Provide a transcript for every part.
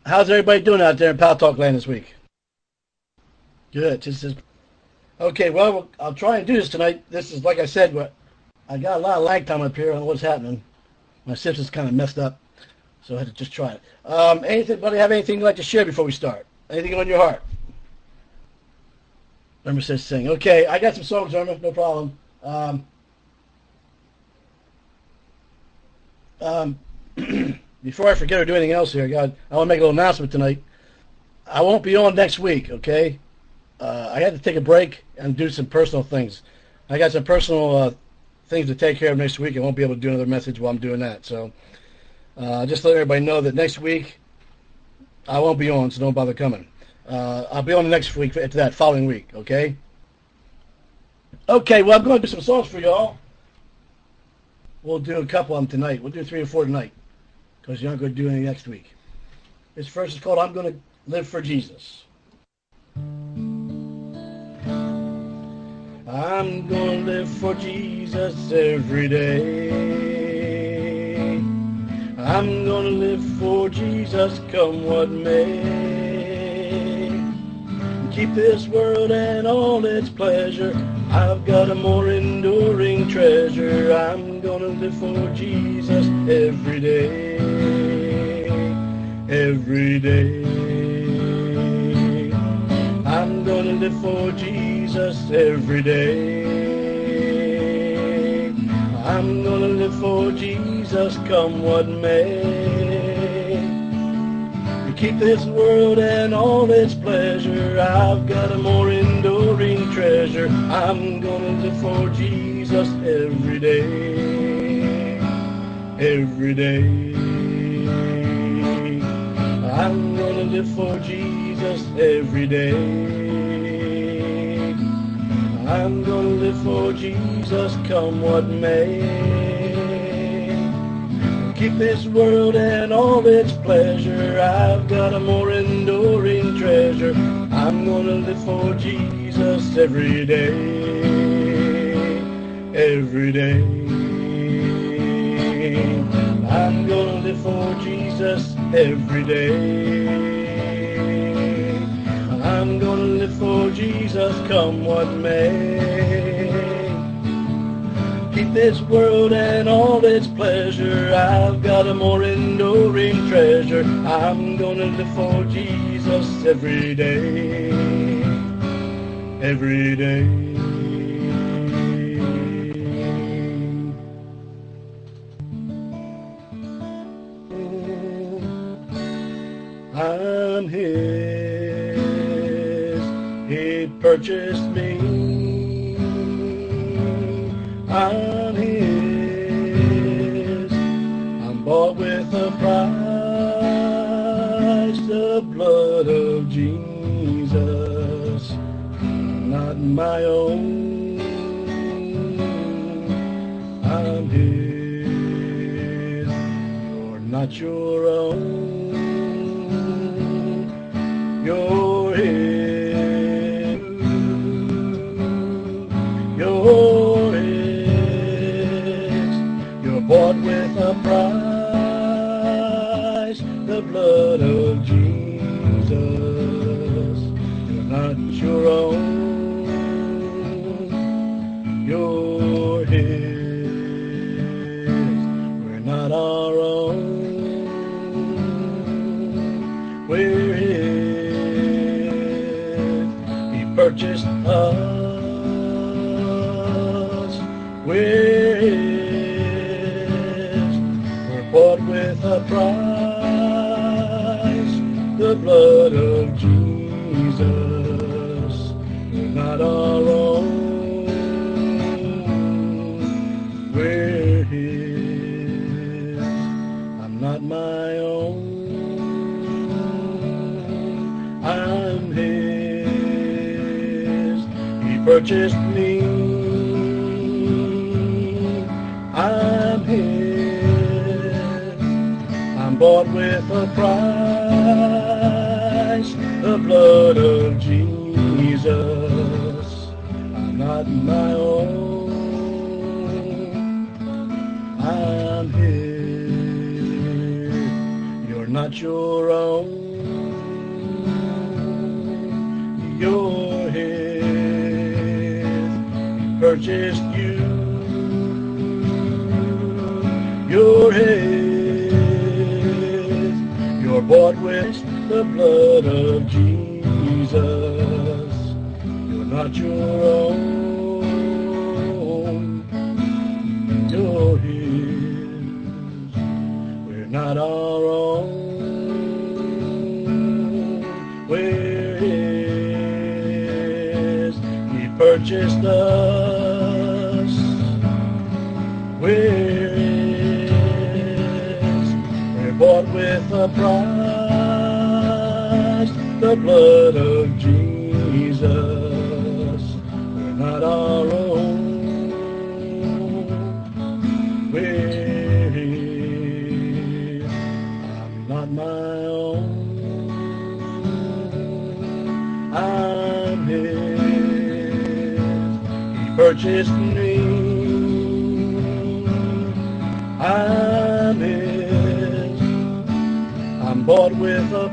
How's everybody doing out there in Pal Talk Land this week? Good. Okay. Well, I'll try and do this tonight. This is like I said. I got a lot of lag time up here. I don't know what's happening. My system's kind of messed up, so I had to just try it. Anybody have anything you'd like to share before we start? Anything on your heart? Irma says sing. Okay, I got some songs, Irma. No problem. Um, Before I forget or do anything else here, God, I want to make a little announcement tonight. I won't be on next week, okay? I had to take a break and do some personal things. I got some personal things to take care of next week. I won't be able to do another message while I'm doing that. So just let everybody know that next week I won't be on, so don't bother coming. I'll be on the next week to that following week, okay? Okay, well, I'm going to do some songs for y'all. We'll do a couple of them tonight. We'll do 3 or 4 tonight because you're not going to do any next week. This first is called I'm Going to Live for Jesus. I'm gonna live for Jesus every day. I'm gonna live for Jesus come what may. Keep this world and all its pleasure. I've got a more enduring treasure. I'm gonna live for Jesus every day. Every day. I'm gonna live for Jesus every day. I'm gonna live for Jesus come what may. To keep this world and all its pleasure, I've got a more enduring treasure. I'm gonna live for Jesus every day. Every day. I'm gonna live for Jesus every day. I'm gonna live for Jesus come what may. Keep this world and all its pleasure. I've got a more enduring treasure. I'm gonna live for Jesus every day. Every day. I'm gonna live for Jesus every day. I'm gonna live for Jesus come what may. Keep this world and all its pleasure. I've got a more enduring treasure. I'm gonna live for Jesus every day. Every day. I'm His, He purchased me. I'm His, I'm bought with a price, the blood of Jesus. I'm not my own, I'm His, you're not your own. You're His. You're His. You're bought with a price, the blood of Jesus. You're not your own. You're His. We're not our own. We're His. Purchased us, we're His. We're bought with a price, the blood of Jesus. We're not our own, we're His. I'm not my own, I'm His. Purchased me, I'm His, I'm bought with a price, the blood of Jesus. I'm not my own, I'm His, you're not your own. You're His. Purchased you. You're His. You're bought with the blood of Jesus. You're not your own. You're His. We're not our own. We're His. He purchased us. We're His. We're bought with a price, the blood of Jesus. We're not our own. We're His. I'm not my own. I'm His. He purchased me. I'm His. I'm bought with a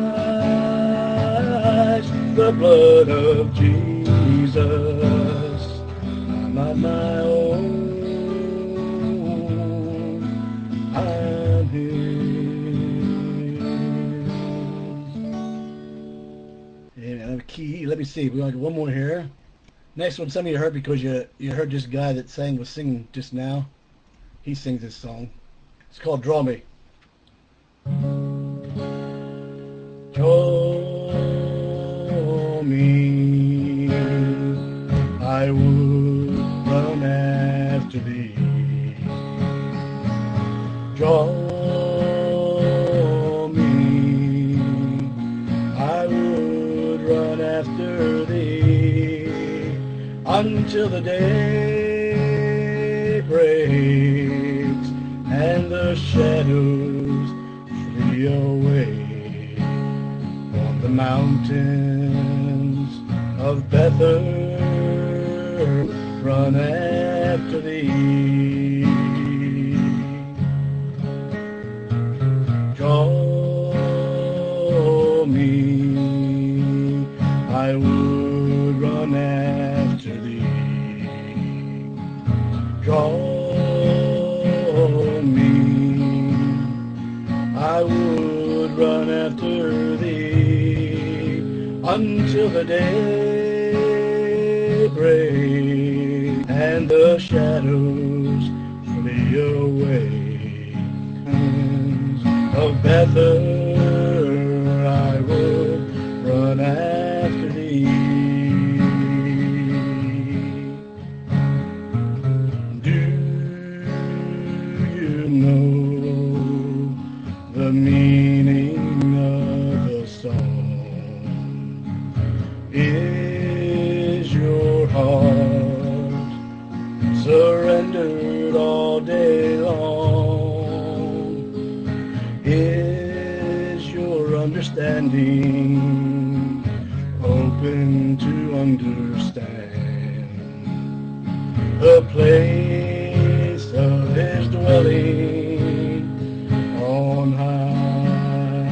price, the blood of Jesus. I'm not my own. I'm His. And key. Let me see. We want one more here. Next one, some of you heard because you heard this guy that was singing just now. He sings this song. It's called Draw Me. Draw me, I would run after thee. Draw me, I would run after thee until the day breaks and the shadows flee away. On the mountains of Bethel, run after thee. Draw me, I would run after thee. Draw me, I would run after thee until the day breaks and the shadows flee away. Of Bethel, I would run after thee. Do you know the meaning of the song? Is your heart surrendered all day long? Is your understanding open to understand the place of His dwelling on high?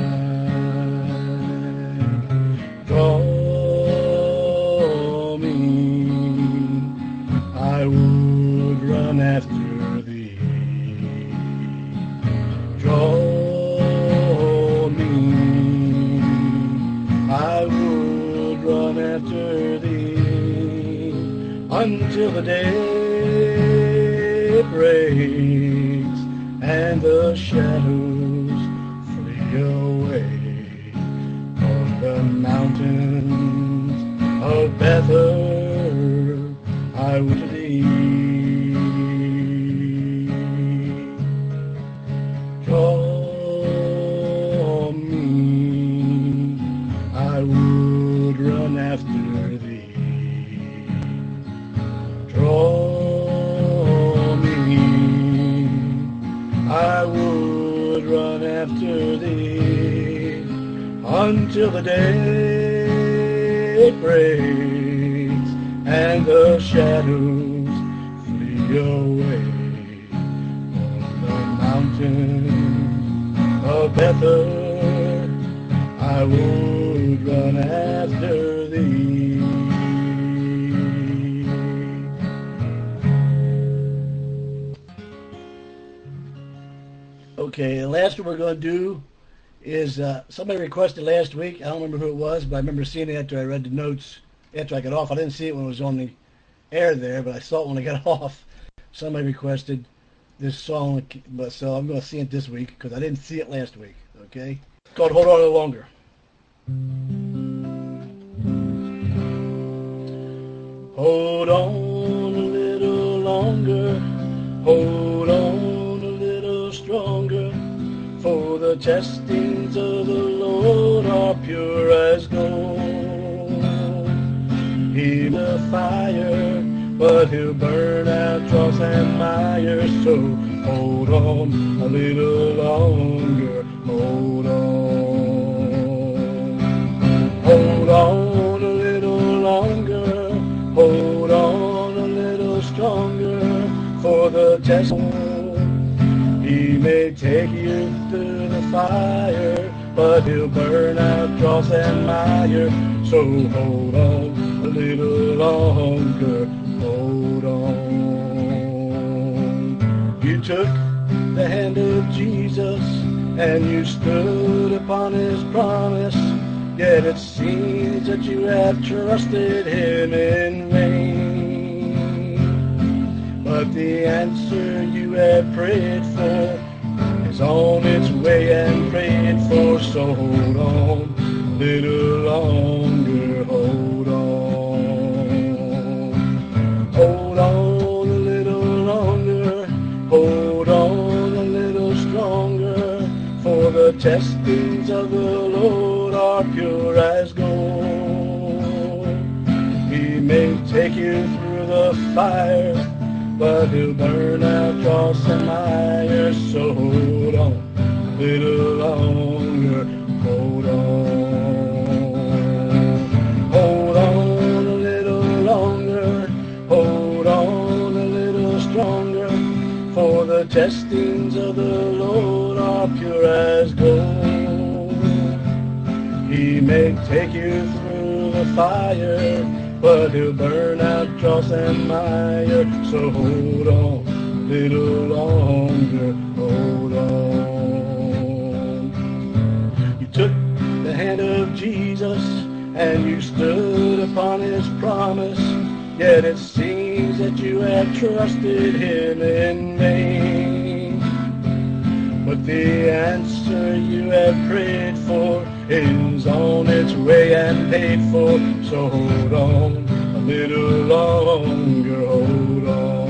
Draw me, I would run after thee. Draw me, I would run after thee until the day breaks and the shadows flee away. On the mountains of Bethel, I would to thee. Draw me, I would run after thee. Draw me, I would run after thee until the day breaks and the shadows flee away. On the mountains of Bethel, I would run after thee. Okay, the last one we're going to do is somebody requested last week. I don't remember who it was, but I remember seeing it after I read the notes after I got off. I didn't see it when it was on the air there, but I saw it when I got off. Somebody requested this song, so I'm going to sing it this week because I didn't see it last week. Okay, it's called "Hold On a Little Longer." Hold on a little longer, hold on a little stronger, for the testings of the Lord are pure as gold. He's a fire, but he'll burn out dross and mire, so hold on a little longer, hold on. Hold on a little longer, hold on a little stronger, for the test. He may take you through the fire, but he'll burn out dross and mire, so hold on a little longer, hold on. You took the hand of Jesus and you stood upon his promise, yet it seems that you have trusted him in vain. But the answer you have prayed for is on its way and prayed for, so hold on a little longer, hold on. Hold on a little longer, hold on a little stronger, for the testings of the Lord are pure as gold. He may take you through the fire, but he'll burn out dross and mire, so hold on a little longer, hold on. Hold on a little longer, hold on a little stronger, for the testings of the Lord are pure as gold. He may take you through the fire, but he'll burn out dross and mire, so hold on a little longer, hold on. You took the hand of Jesus and you stood upon his promise, yet it seems that you have trusted him in vain. But the answer you have prayed for is on its way and paid for, so hold on a little longer, hold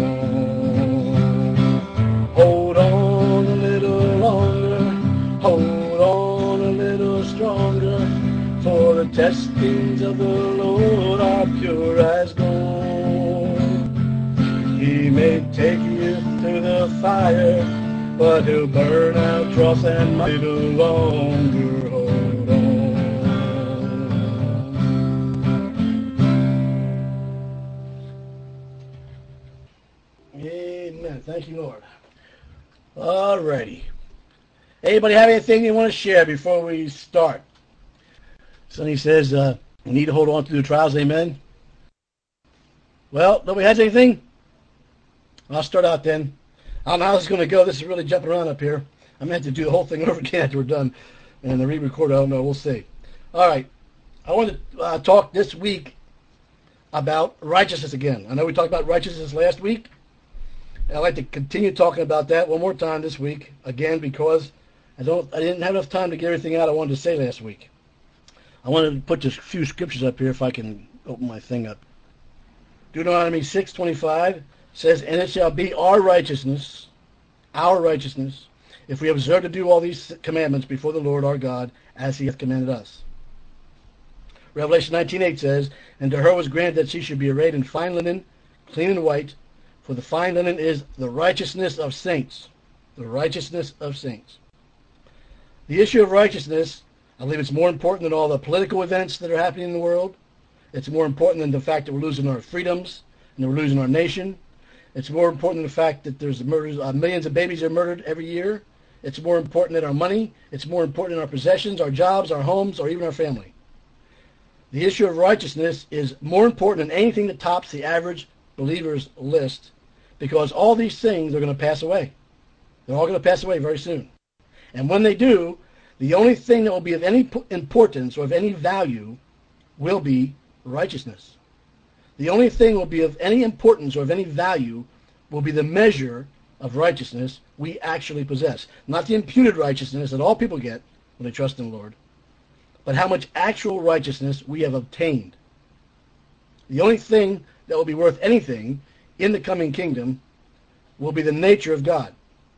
on. Hold on a little longer, hold on a little stronger, for the testings of the Lord are pure as gold. He may take you through the fire, but he'll burn out dross and a little longer, hold on. Amen. Thank you, Lord. All righty. Anybody have anything you want to share before we start? Sonny says, we need to hold on through the trials, amen. Well, nobody has anything? I'll start out then. I don't know how this is going to go. This is really jumping around up here. I meant to do the whole thing over again after we're done. And the re-record, I don't know. We'll see. All right. I want to talk this week about righteousness again. I know we talked about righteousness last week. And I'd like to continue talking about that one more time this week, again, because I didn't have enough time to get everything out I wanted to say last week. I wanted to put just a few scriptures up here if I can open my thing up. Deuteronomy 6:25 says, and it shall be our righteousness, if we observe to do all these commandments before the Lord our God, as he hath commanded us. Revelation 19:8 says, and to her was granted that she should be arrayed in fine linen, clean and white, for the fine linen is the righteousness of saints. The righteousness of saints. The issue of righteousness, I believe it's more important than all the political events that are happening in the world. It's more important than the fact that we're losing our freedoms and that we're losing our nation. It's more important than the fact that there's murders, millions of babies are murdered every year, It's more important than our money. It's more important than our possessions, our jobs, our homes, or even our family. The issue of righteousness is more important than anything that tops the average believer's list, because all these things are going to pass away. They're all going to pass away very soon. And when they do, the only thing that will be of any importance or of any value will be righteousness. The only thing will be of any importance or of any value will be the measure of righteousness we actually possess. Not the imputed righteousness that all people get when they trust in the Lord, but how much actual righteousness we have obtained. The only thing that will be worth anything in the coming kingdom will be the nature of God.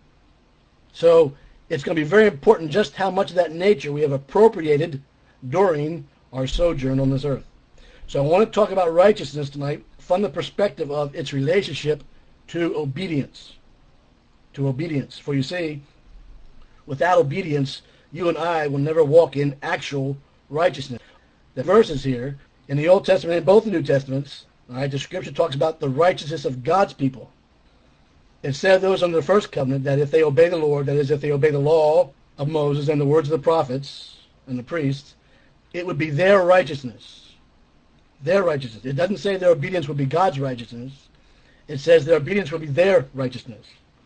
So it's going to be very important just how much of that nature we have appropriated during our sojourn on this earth. So I want to talk about righteousness tonight from the perspective of its relationship to obedience. To obedience. For you see, without obedience, you and I will never walk in actual righteousness. The verses here in the Old Testament and both the New Testaments, all right, the Scripture talks about the righteousness of God's people. It said those under the first covenant that if they obey the Lord, that is, if they obey the law of Moses and the words of the prophets and the priests, it would be their righteousness. Their righteousness. It doesn't say their obedience would be God's righteousness. It says their obedience would be their righteousness.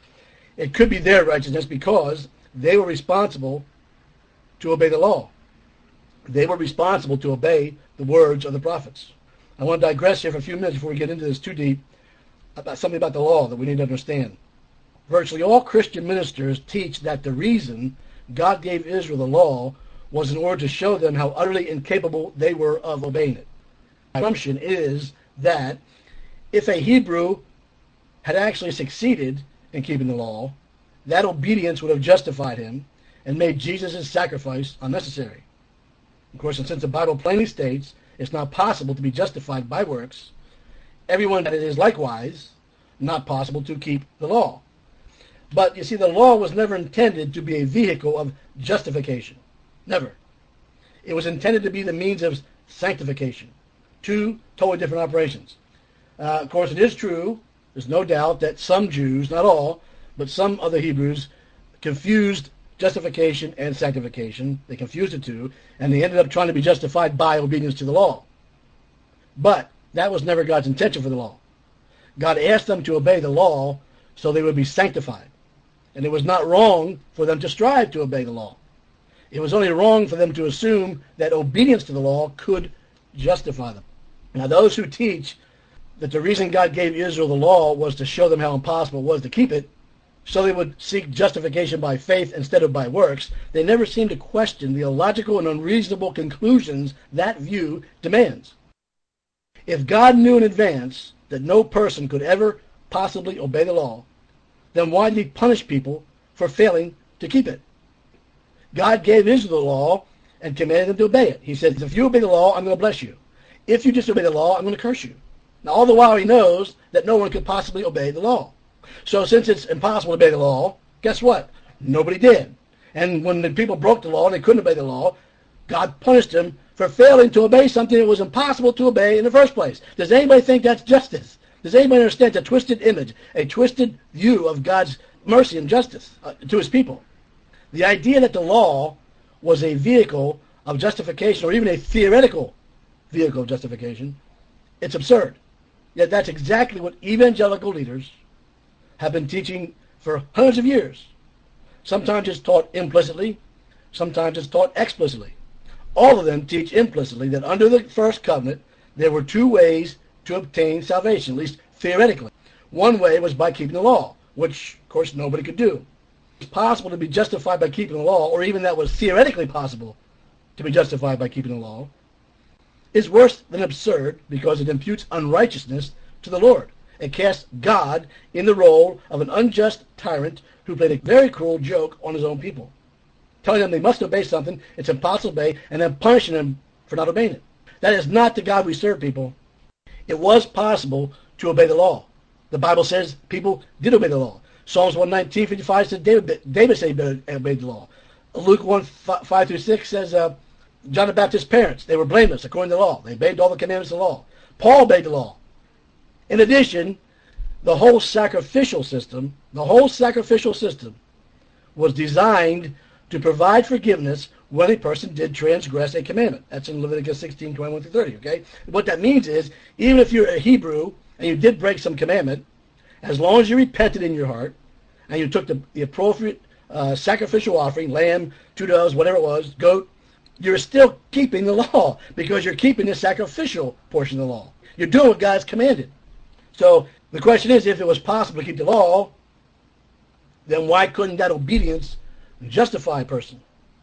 It could be their righteousness because they were responsible to obey the law. They were responsible to obey the words of the prophets. I want to digress here for a few minutes before we get into this too deep about something about the law that we need to understand. Virtually all Christian ministers teach that the reason God gave Israel the law was in order to show them how utterly incapable they were of obeying it. My assumption is that if a Hebrew had actually succeeded in keeping the law, that obedience would have justified him and made Jesus' sacrifice unnecessary. Of course, and since the Bible plainly states it's not possible to be justified by works, everyone that it is likewise not possible to keep the law. But you see, the law was never intended to be a vehicle of justification. Never. It was intended to be the means of sanctification. Two totally different operations. Of course, it is true, there's no doubt, that some Jews, not all, but some other Hebrews, confused justification and sanctification. They confused the two, and they ended up trying to be justified by obedience to the law. But that was never God's intention for the law. God asked them to obey the law so they would be sanctified. And it was not wrong for them to strive to obey the law. It was only wrong for them to assume that obedience to the law could justify them. Now, those who teach that the reason God gave Israel the law was to show them how impossible it was to keep it, so they would seek justification by faith instead of by works, they never seem to question the illogical and unreasonable conclusions that view demands. If God knew in advance that no person could ever possibly obey the law, then why did he punish people for failing to keep it? God gave Israel the law and commanded them to obey it. He said, if you obey the law, I'm going to bless you. If you disobey the law, I'm going to curse you. Now, all the while he knows that no one could possibly obey the law. So since it's impossible to obey the law, guess what? Nobody did. And when the people broke the law and they couldn't obey the law, God punished them for failing to obey something that was impossible to obey in the first place. Does anybody think that's justice? Does anybody understand a twisted image, a twisted view of God's mercy and justice to his people? The idea that the law was a vehicle of justification, or even a theoretical vehicle of justification, it's absurd. Yet that's exactly what evangelical leaders have been teaching for hundreds of years. Sometimes it's taught implicitly, sometimes it's taught explicitly. All of them teach implicitly that under the first covenant there were two ways to obtain salvation, at least theoretically. One way was by keeping the law, which, of course, nobody could do. It's possible to be justified by keeping the law, or even that was theoretically possible to be justified by keeping the law, is worse than absurd because it imputes unrighteousness to the Lord. It casts God in the role of an unjust tyrant who played a very cruel joke on his own people, telling them they must obey something it's impossible to obey, and then punishing them for not obeying it. That is not the God we serve, people. It was possible to obey the law. The Bible says people did obey the law. Psalms 119:55 says David said he obeyed the law. Luke 1:5-6 says John the Baptist's parents, they were blameless according to the law. They obeyed all the commandments of the law. Paul obeyed the law. In addition, the whole sacrificial system was designed to provide forgiveness when a person did transgress a commandment. That's in Leviticus 16:21-30, okay? What that means is, even if you're a Hebrew and you did break some commandment, as long as you repented in your heart and you took the appropriate sacrificial offering, lamb, 2 doves, whatever it was, goat, you're still keeping the law because you're keeping the sacrificial portion of the law. You're doing what God's commanded. So the question is, if it was possible to keep the law, then why couldn't that obedience justify a person?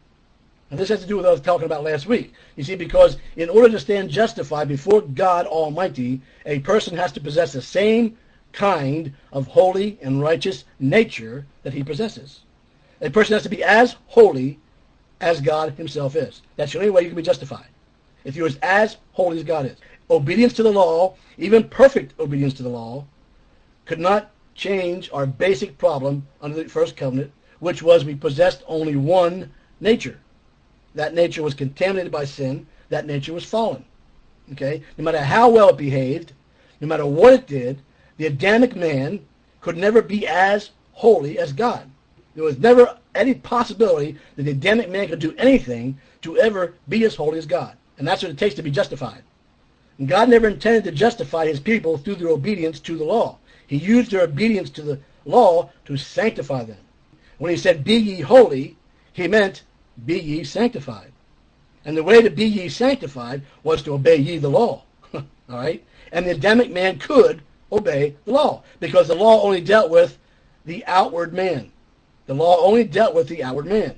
And this has to do with what I was talking about last week. You see, because in order to stand justified before God Almighty, a person has to possess the same kind of holy and righteous nature that he possesses. A person has to be as holy as God himself is. That's the only way you can be justified. If you're as holy as God is. Obedience to the law, even perfect obedience to the law, could not change our basic problem under the first covenant, which was we possessed only one nature. That nature was contaminated by sin. That nature was fallen. Okay? No matter how well it behaved, no matter what it did, the Adamic man could never be as holy as God. There was never any possibility that the Adamic man could do anything to ever be as holy as God. And that's what it takes to be justified. And God never intended to justify his people through their obedience to the law. He used their obedience to the law to sanctify them. When he said, "Be ye holy," he meant, "Be ye sanctified." And the way to be ye sanctified was to obey ye the law. All right? And the Adamic man could obey the law because the law only dealt with the outward man. The law only dealt with the outward man.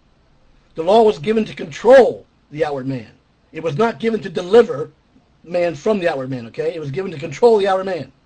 The law was given to control the outward man. It was not given to deliver man from the outward man, okay? It was given to control the outward man.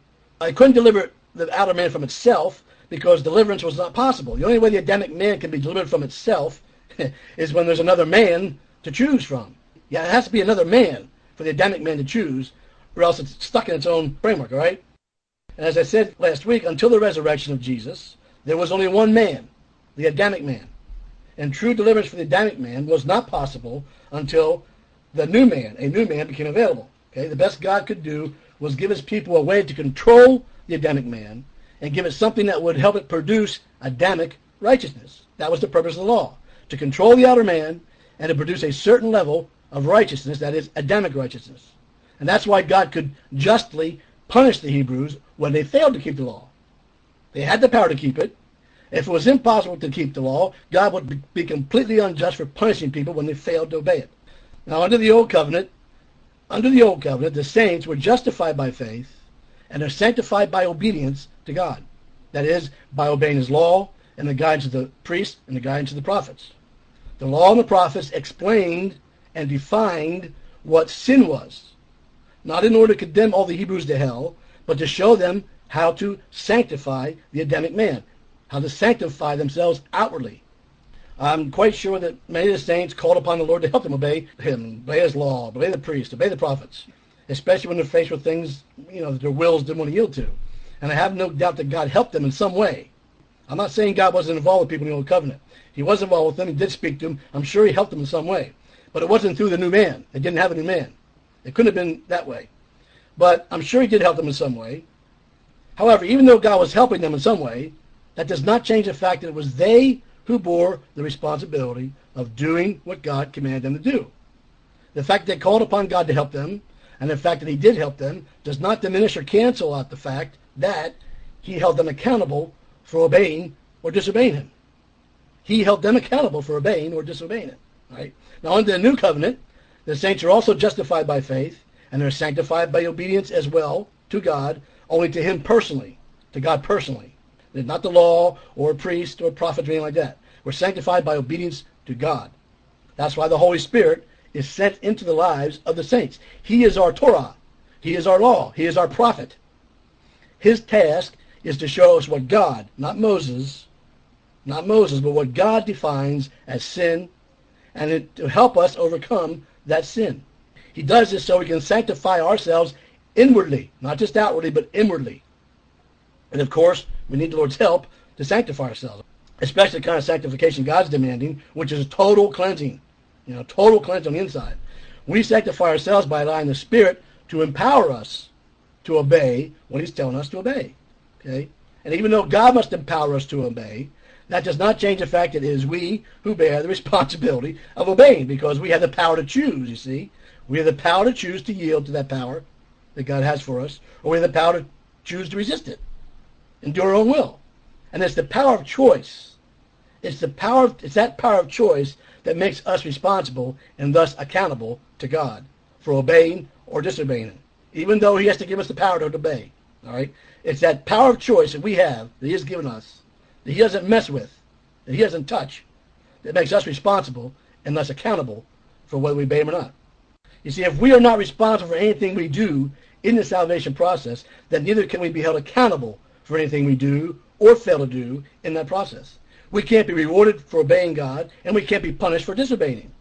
I couldn't deliver the outer man from itself because deliverance was not possible. The only way the Adamic man can be delivered from itself is when there's another man to choose from. Yeah, it has to be another man for the Adamic man to choose, or else it's stuck in its own framework, all right? And as I said last week, until the resurrection of Jesus, there was only one man, the Adamic man. And true deliverance for the Adamic man was not possible until the new man, a new man, became available. Okay, the best God could do was give his people a way to control the Adamic man and give it something that would help it produce Adamic righteousness. That was the purpose of the law, to control the outer man and to produce a certain level of righteousness, that is, Adamic righteousness. And that's why God could justly punish the Hebrews when they failed to keep the law. They had the power to keep it. If it was impossible to keep the law, God would be completely unjust for punishing people when they failed to obey it. Now, under the Old Covenant, the saints were justified by faith and are sanctified by obedience to God. That is, by obeying his law and the guidance of the priests and the guidance of the prophets. The law and the prophets explained and defined what sin was, not in order to condemn all the Hebrews to hell, but to show them how to sanctify the Adamic man, how to sanctify themselves outwardly. I'm quite sure that many of the saints called upon the Lord to help them obey him, obey his law, obey the priests, obey the prophets, especially when they're faced with things, that their wills didn't want to yield to. And I have no doubt that God helped them in some way. I'm not saying God wasn't involved with people in the Old Covenant. He was involved with them. He did speak to them. I'm sure he helped them in some way. But it wasn't through the new man. They didn't have a new man. It couldn't have been that way. But I'm sure he did help them in some way. However, even though God was helping them in some way, that does not change the fact that it was they who bore the responsibility of doing what God commanded them to do. The fact that they called upon God to help them, and the fact that he did help them, does not diminish or cancel out the fact that he held them accountable for obeying or disobeying him. He held them accountable for obeying or disobeying him. Right? Now, under the new covenant, the saints are also justified by faith, and they're sanctified by obedience as well to God, only to him personally, to God personally. Not the law or a priest or a prophet or anything like that. We're sanctified by obedience to God. That's why the Holy Spirit is sent into the lives of the saints. He is our Torah. He is our law. He is our prophet. His task is to show us what God, not Moses, but what God defines as sin, and to help us overcome that sin. He does this so we can sanctify ourselves inwardly, not just outwardly, but inwardly. And of course, we need the Lord's help to sanctify ourselves, especially the kind of sanctification God's demanding, which is total cleansing, total cleansing on the inside. We sanctify ourselves by allowing the Spirit to empower us to obey what he's telling us to obey. Okay? And even though God must empower us to obey, That does not change the fact that it is we who bear the responsibility of obeying, because we have the power to choose, you see. We have the power to choose to yield to that power that God has for us, or we have the power to choose to resist it and do our own will. And it's the power of choice. It's that power of choice that makes us responsible and thus accountable to God for obeying or disobeying Him, even though He has to give us the power to obey. All right? It's that power of choice that we have, that He has given us, that He doesn't mess with, that He doesn't touch, that makes us responsible and thus accountable for whether we obey Him or not. You see, if we are not responsible for anything we do in the salvation process, then neither can we be held accountable for anything we do or fail to do in that process. We can't be rewarded for obeying God, and we can't be punished for disobeying Him.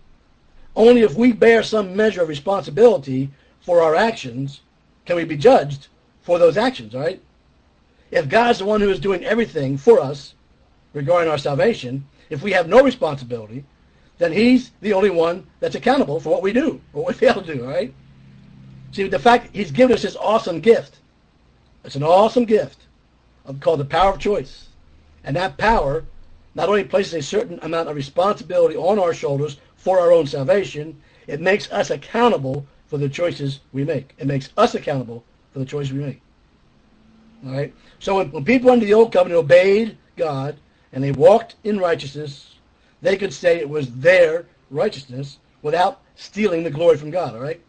Only if we bear some measure of responsibility for our actions can we be judged for those actions, all right? If God's the one who is doing everything for us regarding our salvation, if we have no responsibility, then He's the only one that's accountable for what we do or what we fail to do, all right? See, the fact He's given us this awesome gift, it's an awesome gift called the power of choice. And that power not only places a certain amount of responsibility on our shoulders for our own salvation, it makes us accountable for the choices we make. It makes us accountable for the choices we make. All right? So when people under the Old Covenant obeyed God and they walked in righteousness, they could say it was their righteousness without stealing the glory from God. All right?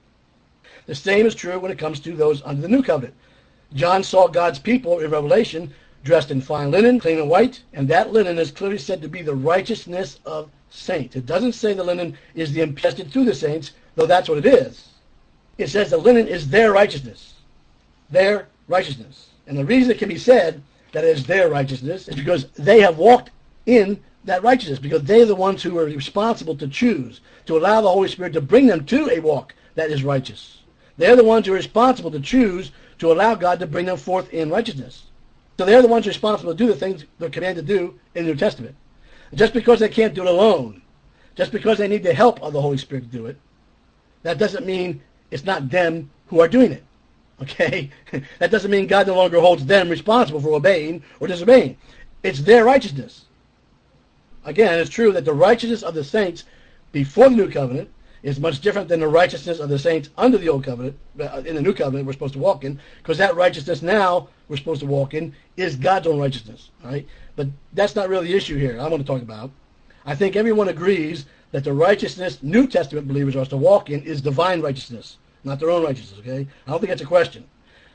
The same is true when it comes to those under the New Covenant. John saw God's people in Revelation dressed in fine linen, clean and white, and that linen is clearly said to be the righteousness of saints. It doesn't say the linen is the impested through the saints, though that's what it is. It says the linen is their righteousness. Their righteousness. And the reason it can be said that it is their righteousness is because they have walked in that righteousness, because they're the ones who are responsible to choose, to allow the Holy Spirit to bring them to a walk that is righteous. They're the ones who are responsible to choose to allow God to bring them forth in righteousness. So they're the ones responsible to do the things they're commanded to do in the New Testament. Just because they can't do it alone, just because they need the help of the Holy Spirit to do it, that doesn't mean it's not them who are doing it. Okay? That doesn't mean God no longer holds them responsible for obeying or disobeying. It's their righteousness. Again, it's true that the righteousness of the saints before the New Covenant is much different than the righteousness of the saints under the Old Covenant, in the New Covenant we're supposed to walk in, because that righteousness now we're supposed to walk in is God's own righteousness. All right? But that's not really the issue here I want to talk about. I think everyone agrees that the righteousness New Testament believers are to walk in is divine righteousness, not their own righteousness, okay? I don't think that's a question.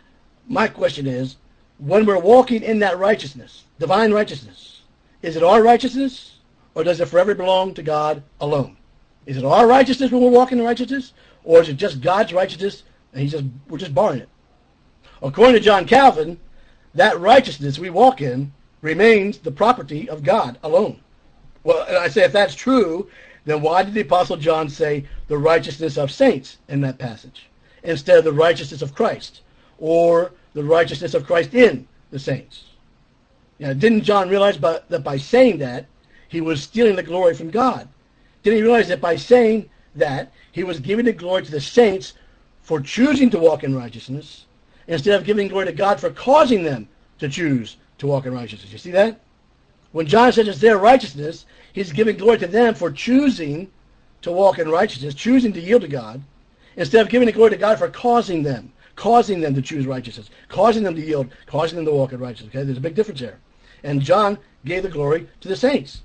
My question is, when we're walking in that righteousness, divine righteousness, is it our righteousness, or does it forever belong to God alone? Is it our righteousness when we're walking in righteousness, or is it just God's righteousness and we're just borrowing it? According to John Calvin, that righteousness we walk in remains the property of God alone. Well, and I say if that's true, then why did the Apostle John say the righteousness of saints in that passage instead of the righteousness of Christ or the righteousness of Christ in the saints? Didn't John realize that by saying that, he was stealing the glory from God? Didn't he realize that by saying that, he was giving the glory to the saints for choosing to walk in righteousness instead of giving glory to God for causing them to choose to walk in righteousness? You see that? When John says it's their righteousness, he's giving glory to them for choosing to walk in righteousness, choosing to yield to God, instead of giving the glory to God for causing them to choose righteousness, causing them to yield, causing them to walk in righteousness. Okay, there's a big difference there. And John gave the glory to the saints.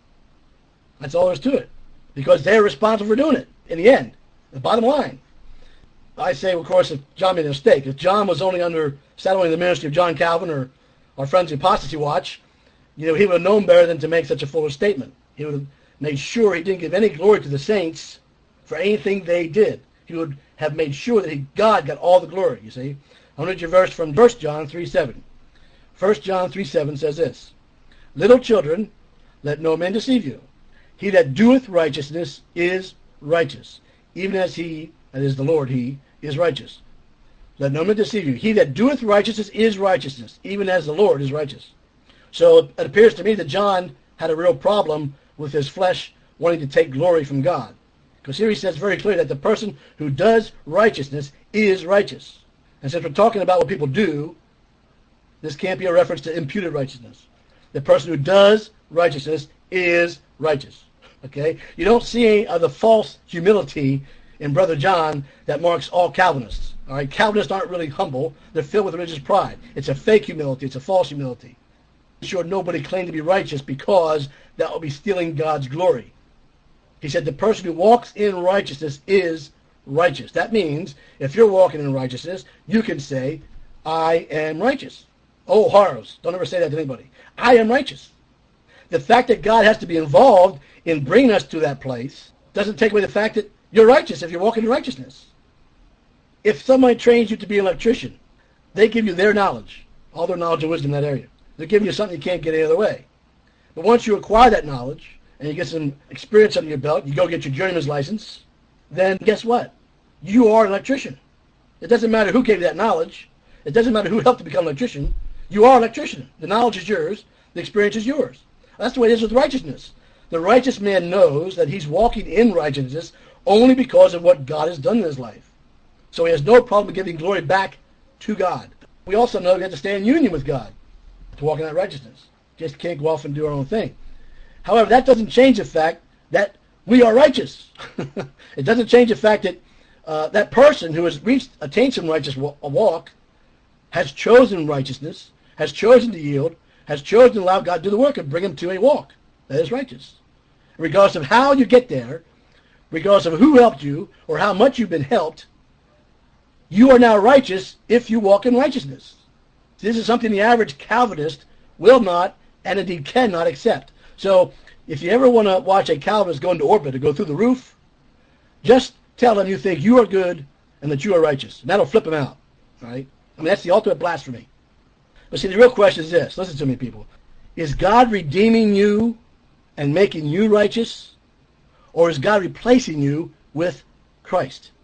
That's all there is to it. Because they're responsible for doing it in the end. The bottom line. I say, of course, if John made a mistake. If John was only settling the ministry of John Calvin or our friends at Apostasy Watch, he would have known better than to make such a foolish statement. He would have made sure he didn't give any glory to the saints for anything they did. He would have made sure that God got all the glory, you see. I'll read you a verse from 1 John 3:7. 1 John 3:7 says this, "Little children, let no man deceive you. He that doeth righteousness is righteous, even as he, that is the Lord, he is righteous. Let no man deceive you. He that doeth righteousness is righteousness, even as the Lord is righteous." So it appears to me that John had a real problem with his flesh wanting to take glory from God. Because here he says very clearly that the person who does righteousness is righteous. And since we're talking about what people do, this can't be a reference to imputed righteousness. The person who does righteousness is righteous. Okay? You don't see any of the false humility in Brother John that marks all Calvinists. All right? Calvinists aren't really humble. They're filled with religious pride. It's a fake humility. It's a false humility. Sure, nobody claimed to be righteous because that would be stealing God's glory. He said the person who walks in righteousness is righteous. That means if you're walking in righteousness, you can say, I am righteous. Oh, horrors. Don't ever say that to anybody. I am righteous. The fact that God has to be involved in bringing us to that place doesn't take away the fact that you're righteous if you're walking in righteousness. If somebody trains you to be an electrician, they give you their knowledge, all their knowledge and wisdom in that area. They're giving you something you can't get any other way. But once you acquire that knowledge and you get some experience under your belt, you go get your journeyman's license, then guess what? You are an electrician. It doesn't matter who gave you that knowledge. It doesn't matter who helped you become an electrician. You are an electrician. The knowledge is yours. The experience is yours. That's the way it is with righteousness. The righteous man knows that he's walking in righteousness only because of what God has done in his life. So he has no problem giving glory back to God. We also know we have to stay in union with God to walk in that righteousness. Just can't go off and do our own thing. However, that doesn't change the fact that we are righteous. It doesn't change the fact that that person who has attained some righteous walk has chosen righteousness, has chosen to yield, has chosen to allow God to do the work and bring him to a walk that is righteous. Regardless of how you get there, regardless of who helped you or how much you've been helped, you are now righteous if you walk in righteousness. This is something the average Calvinist will not and indeed cannot accept. So if you ever want to watch a Calvinist go into orbit or go through the roof, just tell them you think you are good and that you are righteous. And that'll flip them out. Right? I mean, that's the ultimate blasphemy. But see, the real question is this. Listen to me, people. Is God redeeming you and making you righteous? Or is God replacing you with Christ?